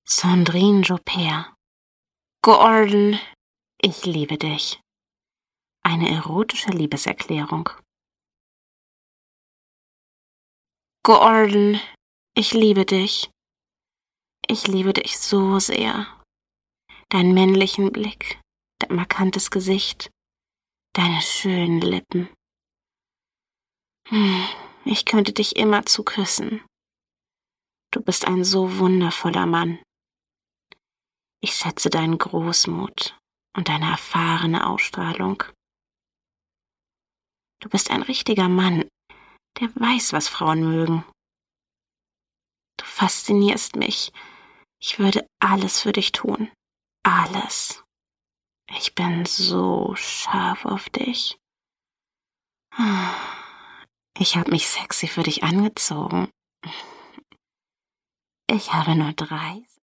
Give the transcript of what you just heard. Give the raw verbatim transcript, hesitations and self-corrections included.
Sandrine Joubert. Gordon, ich liebe dich. Eine erotische Liebeserklärung. Gordon, ich liebe dich. Ich liebe dich so sehr. Deinen männlichen Blick, dein markantes Gesicht, deine schönen Lippen. Hm, ich könnte dich immerzu küssen. Du bist ein so wundervoller Mann. Ich schätze deinen Großmut und deine erfahrene Ausstrahlung. Du bist ein richtiger Mann, der weiß, was Frauen mögen. Du faszinierst mich. Ich würde alles für dich tun. Alles. Ich bin so scharf auf dich. Ich habe mich sexy für dich angezogen. Ich habe nur drei